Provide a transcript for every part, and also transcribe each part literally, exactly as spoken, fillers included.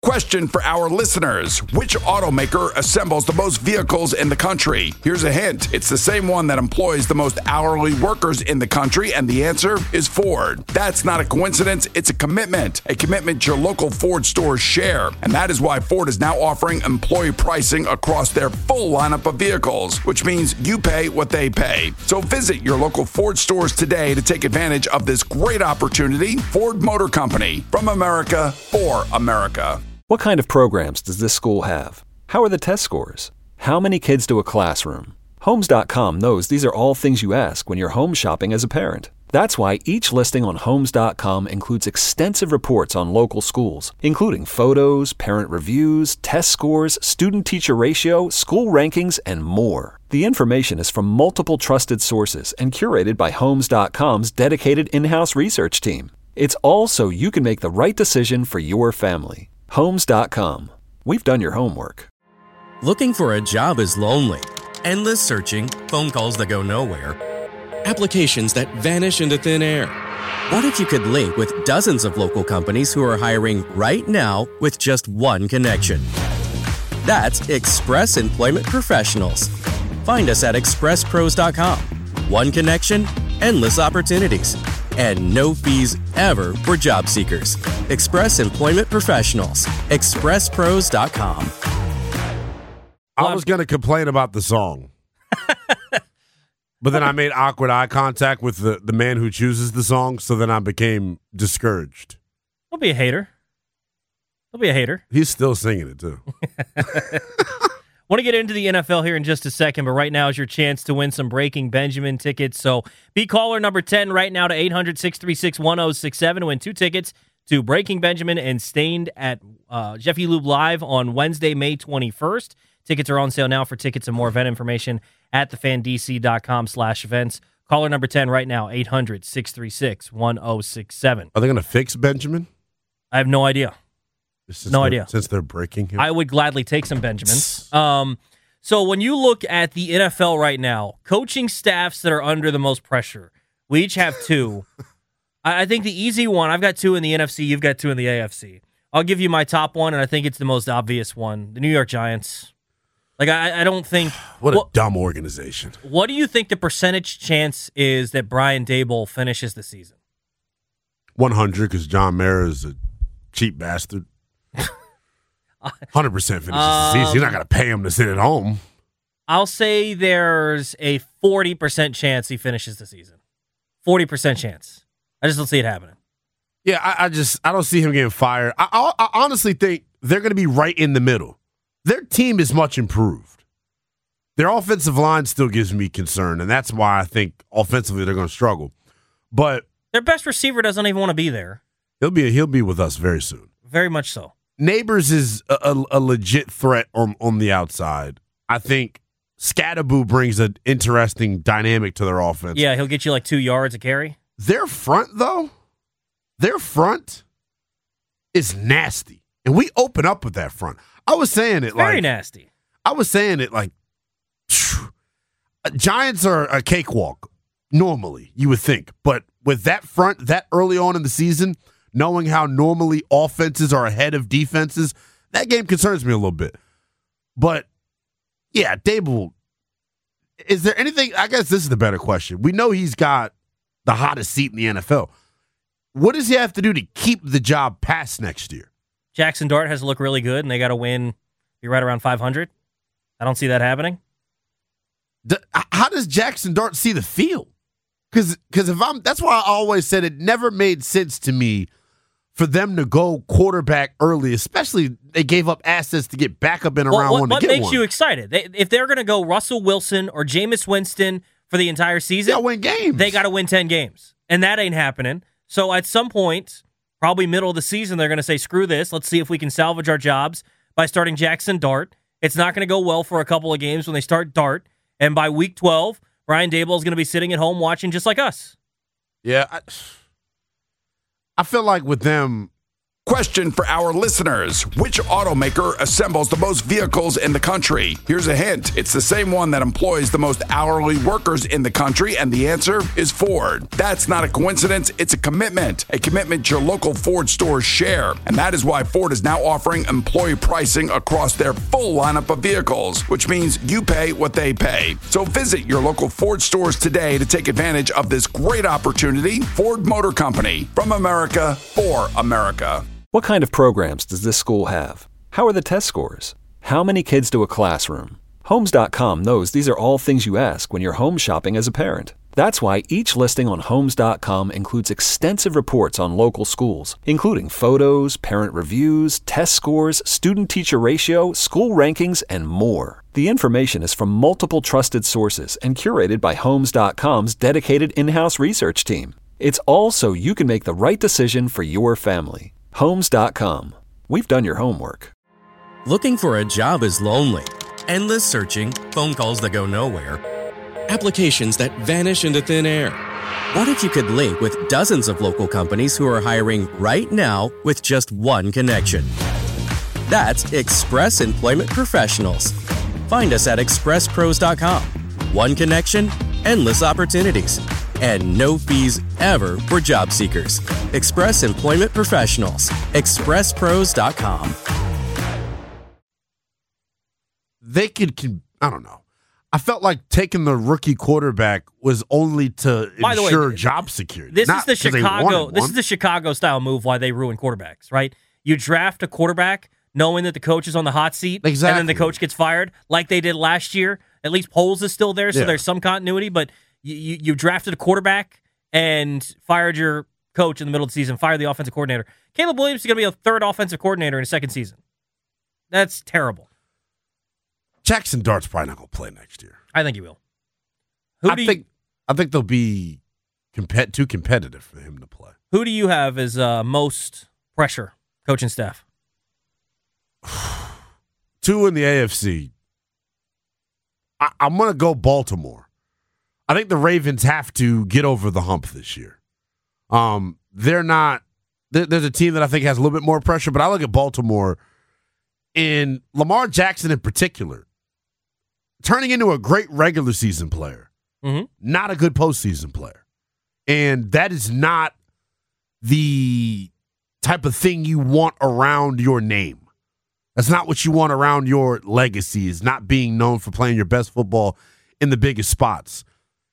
Question for our listeners. Which automaker assembles the most vehicles in the country? Here's a hint. It's the same one that employs the most hourly workers in the country, and the answer is Ford. That's not a coincidence. It's a commitment. A commitment your local Ford stores share. And that is why Ford is now offering employee pricing across their full lineup of vehicles, which means you pay what they pay. So visit your local Ford stores today to take advantage of this great opportunity. Ford Motor Company. From America, for America. What kind of programs does this school have? How are the test scores? How many kids do a classroom? Homes dot com knows these are all things you ask when you're home shopping as a parent. That's why each listing on Homes dot com includes extensive reports on local schools, including photos, parent reviews, test scores, student-teacher ratio, school rankings, and more. The information is from multiple trusted sources and curated by Homes dot com's dedicated in-house research team. It's all so you can make the right decision for your family. Homes dot com. We've done your homework. Looking for a job is lonely. Endless searching, phone calls that go nowhere, applications that vanish into thin air. What if you could link with dozens of local companies who are hiring right now with just one connection? That's Express Employment Professionals. Find us at express pros dot com. One connection, endless opportunities, and no fees ever for job seekers. Express Employment Professionals. express pros dot com. I was going to complain about the song. But then I made awkward eye contact with the, the man who chooses the song, so then I became discouraged. Don't be a hater. Don't be a hater. He's still singing it, too. Want to get into the N F L here in just a second, but right now is your chance to win some Breaking Benjamin tickets. So be caller number ten right now to eight hundred, six three six, one oh six seven to win two tickets to Breaking Benjamin and Stained at uh, Jeffy Lube Live on Wednesday, May twenty-first. Tickets are on sale now. For tickets and more event information at the fan d c dot com slash events. Caller number ten right now, eight hundred, six three six, one oh six seven. Are they going to fix Benjamin? I have no idea. Since no idea. Since they're breaking him? I would gladly take some Benjamins. Um, so when you look at the N F L right now, coaching staffs that are under the most pressure, we each have two. I, I think the easy one, I've got two in the N F C, you've got two in the A F C. I'll give you my top one, and I think it's the most obvious one, the New York Giants. Like, I, I don't think... What a what, dumb organization. What do you think the percentage chance is that Brian Daboll finishes the season? one hundred, because John Mara is a cheap bastard. one hundred percent finishes um, the season. You're not going to pay him to sit at home. I'll say there's a forty percent chance he finishes the season. forty percent chance. I just don't see it happening. Yeah, I, I just I don't see him getting fired. I, I, I honestly think they're going to be right in the middle. Their team is much improved. Their offensive line still gives me concern, and that's why I think offensively they're going to struggle. But their best receiver doesn't even want to be there. He'll be he'll be with us very soon. Very much so. Neighbors is a, a, a legit threat on, on the outside. I think Scatterboo brings an interesting dynamic to their offense. Yeah, he'll get you like two yards a carry. Their front, though, their front is nasty. And we open up with that front. I was saying it it's like... Very nasty. I was saying it like... Giants are a cakewalk, normally, you would think. But with that front, that early on in the season... knowing how normally offenses are ahead of defenses, that game concerns me a little bit. But, yeah, Daboll, is there anything, I guess this is the better question. We know he's got the hottest seat in the N F L. What does he have to do to keep the job past next year? Jackson Dart has to look really good, and they got to win, be right around five hundred. I don't see that happening. D- how does Jackson Dart see the field? Because if I'm, that's why I always said it never made sense to me for them to go quarterback early, especially they gave up assets to get back up in around well, what, one to what get makes one. you excited? They, if they're going to go Russell Wilson or Jameis Winston for the entire season, they win games. They got to win ten games, and that ain't happening. So at some point, probably middle of the season, they're going to say, screw this. Let's see if we can salvage our jobs by starting Jackson Dart. It's not going to go well for a couple of games when they start Dart, and by week twelve, Brian Daboll is going to be sitting at home watching just like us. Yeah, I, I feel like with them, Question for our listeners. Which automaker assembles the most vehicles in the country? Here's a hint. It's the same one that employs the most hourly workers in the country, and the answer is Ford. That's not a coincidence. It's a commitment. A commitment your local Ford stores share. And that is why Ford is now offering employee pricing across their full lineup of vehicles, which means you pay what they pay. So visit your local Ford stores today to take advantage of this great opportunity. Ford Motor Company. From America, for America. What kind of programs does this school have? How are the test scores? How many kids do a classroom? Homes dot com knows these are all things you ask when you're home shopping as a parent. That's why each listing on Homes dot com includes extensive reports on local schools, including photos, parent reviews, test scores, student-teacher ratio, school rankings, and more. The information is from multiple trusted sources and curated by Homes dot com's dedicated in-house research team. It's all so you can make the right decision for your family. Homes dot com. We've done your homework. Looking for a job is lonely. Endless searching, phone calls that go nowhere, applications that vanish into thin air. What if you could link with dozens of local companies who are hiring right now with just one connection? That's Express Employment Professionals. Find us at express pros dot com. One connection, endless opportunities, and no fees ever for job seekers. Express Employment Professionals. express pros dot com. They could, can, I don't know. I felt like taking the rookie quarterback was only to By the way, ensure job security. This not is the 'cause they Chicago. wanted This one. is the Chicago style move. Why they ruin quarterbacks, right? You draft a quarterback knowing that the coach is on the hot seat, and then the Exactly. coach gets fired, like they did last year. At least Poles is still there, so Yeah. there's some continuity. But you, you, you drafted a quarterback and fired your coach in the middle of the season, fired the offensive coordinator. Caleb Williams is going to be a third offensive coordinator in his second season. That's terrible. Jackson Dart's probably not going to play next year. I think he will. Who I do you, think I think they'll be compet- too competitive for him to play. who do you have as uh, most pressure, coaching staff? Two in the A F C. I- I'm going to go Baltimore. I think the Ravens have to get over the hump this year. Um, they're not. there- There's a team that I think has a little bit more pressure, but I look at Baltimore and Lamar Jackson in particular, turning into a great regular season player, Mm-hmm. not a good postseason player, and that is not the type of thing you want around your name. That's not what you want around your legacy, is not being known for playing your best football in the biggest spots.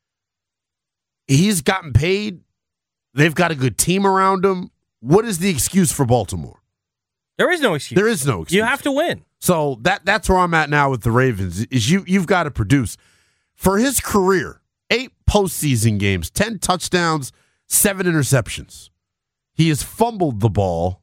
He's gotten paid. They've got a good team around him. What is the excuse for Baltimore? There is no excuse. There is no excuse. You have to win. So that that's where I'm at now with the Ravens, is you, you've got to produce. For his career, eight postseason games, ten touchdowns, seven interceptions. He has fumbled the ball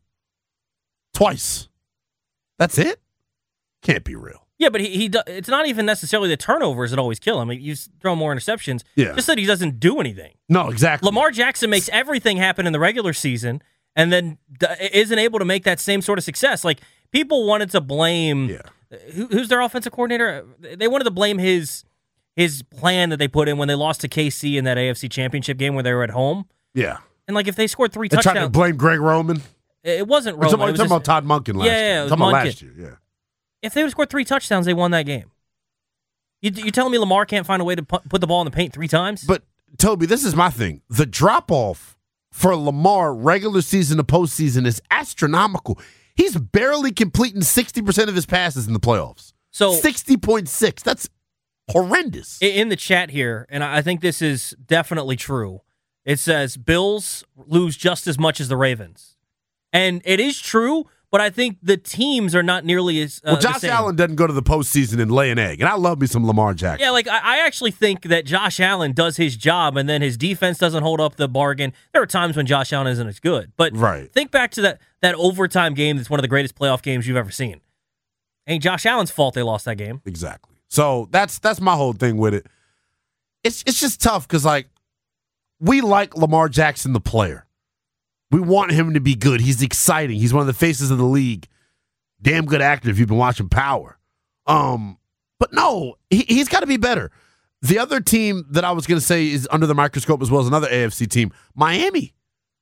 twice. That's it? Can't be real. Yeah, but he, he do, it's not even necessarily the turnovers that always kill him. You s- throw more interceptions. Yeah. Just that he doesn't do anything. No, exactly. Lamar Jackson makes everything happen in the regular season and then d- isn't able to make that same sort of success. Like, people wanted to blame Yeah. who, who's their offensive coordinator? They wanted to blame his his plan that they put in when they lost to K C in that A F C Championship game where they were at home. Yeah. And like, if they scored three They tried to touchdowns, blame Greg Roman. it wasn't You're Roman. talking, It you're was talking just- about Todd Monken last Yeah, year. yeah, it You're was talking about Monken. last year, yeah. if they would have scored three touchdowns, they won that game. You you telling me Lamar can't find a way to pu- put the ball in the paint three times? But, Toby, this is my thing. The drop-off for Lamar regular season to postseason is astronomical. He's barely completing sixty percent of his passes in the playoffs. So- sixty point six. That's horrendous. I- in the chat here, and I think this is definitely true, it says Bills lose just as much as the Ravens. And it is true, but I think the teams are not nearly as uh, well, the Josh same. Allen doesn't go to the postseason and lay an egg. And I love me some Lamar Jackson. Yeah, like I, I actually think that Josh Allen does his job, and then his defense doesn't hold up the bargain. There are times when Josh Allen isn't as good, but Right. think back to that that overtime game. That's one of the greatest playoff games you've ever seen. Ain't Josh Allen's fault they lost that game. Exactly. So that's that's my whole thing with it. It's it's just tough because, like, we like Lamar Jackson, the player. We want him to be good. He's exciting. He's one of the faces of the league. Damn good actor if you've been watching Power. Um, but no, he, he's got to be better. The other team that I was going to say is under the microscope as well as another A F C team, Miami.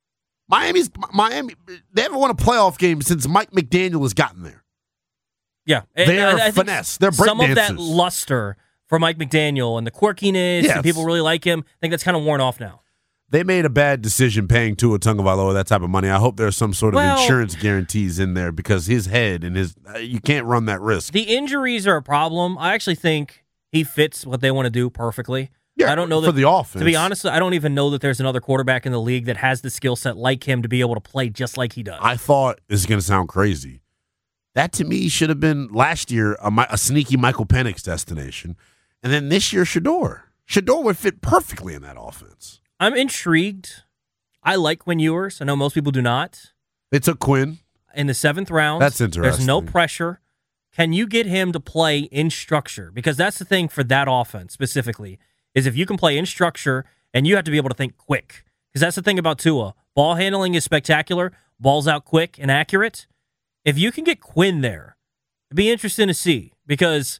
Miami's Miami. They haven't won a playoff game since Mike McDaniel has gotten there. Yeah, they're I, I finesse. They're break some dancers. of that luster for Mike McDaniel and the quirkiness, Yes. and people really like him. I think that's kind of worn off now. They made a bad decision paying Tua Tagovailoa that type of money. I hope there's some sort of Well, insurance guarantees in there because his head and his uh, you can't run that risk. The injuries are a problem. I actually think he fits what they want to do perfectly. Yeah, I don't know that, for the offense. To be honest, I don't even know that there's another quarterback in the league that has the skill set like him to be able to play just like he does. I thought this is going to sound crazy. That to me should have been last year a, a sneaky Michael Penix destination, and then this year Shador. Shador would fit perfectly in that offense. I'm intrigued. I like Quinn Ewers. I know most people do not. They took Quinn In the seventh round. That's interesting. There's no pressure. Can you get him to play in structure? Because that's the thing for that offense specifically, is if you can play in structure and you have to be able to think quick. Because that's the thing about Tua. Ball handling is spectacular. Ball's out quick and accurate. If you can get Quinn there, it'd be interesting to see. Because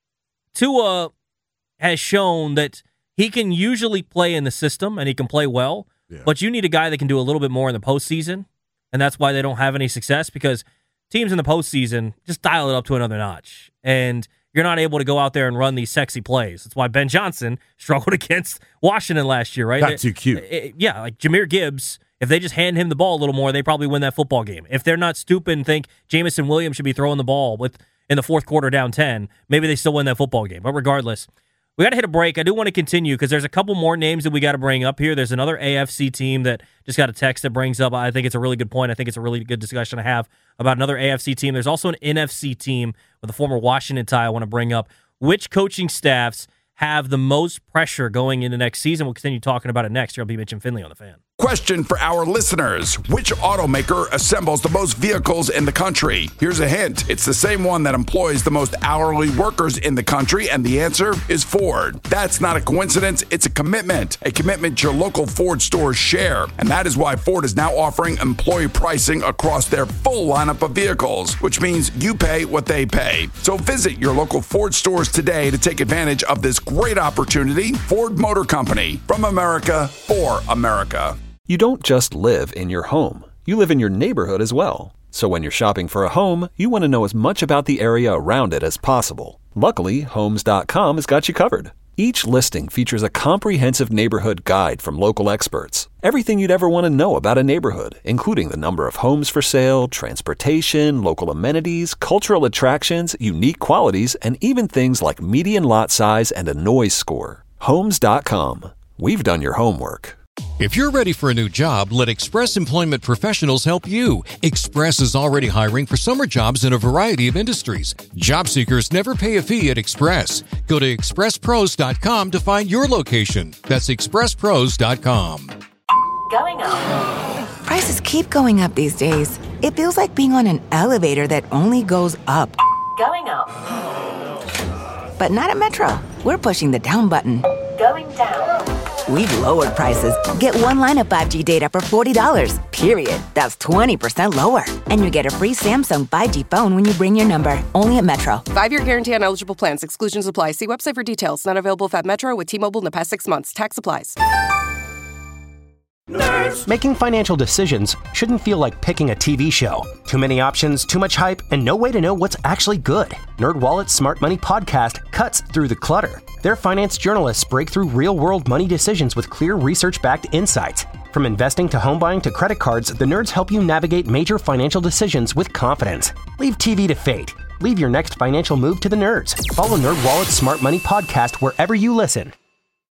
Tua has shown that he can usually play in the system and he can play well, Yeah. but you need a guy that can do a little bit more in the postseason, and that's why they don't have any success, because teams in the postseason just dial it up to another notch, and you're not able to go out there and run these sexy plays. That's why Ben Johnson struggled against Washington last year, right? Got too cute. It- it- yeah, like Jahmyr Gibbs, if they just hand him the ball a little more, they probably win that football game. If they're not stupid and think Jameson Williams should be throwing the ball with in the fourth quarter down ten, maybe they still win that football game. But regardless, we got to hit a break. I do want to continue because there's a couple more names that we got to bring up here. There's another A F C team that just got a text that brings up, I think it's a really good point. I think it's a really good discussion to have about another A F C team. There's also an N F C team with a former Washington tie I want to bring up. Which coaching staffs have the most pressure going into next season? We'll continue talking about it next. Here will be Mitch and Finley on The Fan. Question for our listeners. Which automaker assembles the most vehicles in the country? Here's a hint. It's the same one that employs the most hourly workers in the country, and the answer is Ford. That's not a coincidence. It's a commitment. A commitment your local Ford stores share. And that is why Ford is now offering employee pricing across their full lineup of vehicles, which means you pay what they pay. So visit your local Ford stores today to take advantage of this great opportunity. Ford Motor Company, from America, for America. You don't just live in your home. You live in your neighborhood as well. So when you're shopping for a home, you want to know as much about the area around it as possible. Luckily, Homes dot com has got you covered. Each listing features a comprehensive neighborhood guide from local experts. Everything you'd ever want to know about a neighborhood, including the number of homes for sale, transportation, local amenities, cultural attractions, unique qualities, and even things like median lot size and a noise score. Homes dot com. We've done your homework. If you're ready for a new job, let Express Employment Professionals help you. Express is already hiring for summer jobs in a variety of industries. Job seekers never pay a fee at Express. Go to express pros dot com to find your location. That's express pros dot com. Going up. Prices keep going up these days. It feels like being on an elevator that only goes up. Going up. But not at Metro. We're pushing the down button. Going down. We've lowered prices. Get one line of five G data for forty dollars, period. That's twenty percent lower. And you get a free Samsung five G phone when you bring your number. Only at Metro. Five-year guarantee on eligible plans. Exclusions apply. See website for details. Not available if at Metro with T-Mobile in the past six months. Tax applies. Nerds. Making financial decisions shouldn't feel like picking a T V show. Too many options, too much hype, and no way to know what's actually good. NerdWallet's Smart Money podcast cuts through the clutter. Their finance journalists break through real-world money decisions with clear research-backed insights. From investing to home buying to credit cards, the nerds help you navigate major financial decisions with confidence. Leave T V to fate. Leave your next financial move to the nerds. Follow NerdWallet's Smart Money podcast wherever you listen.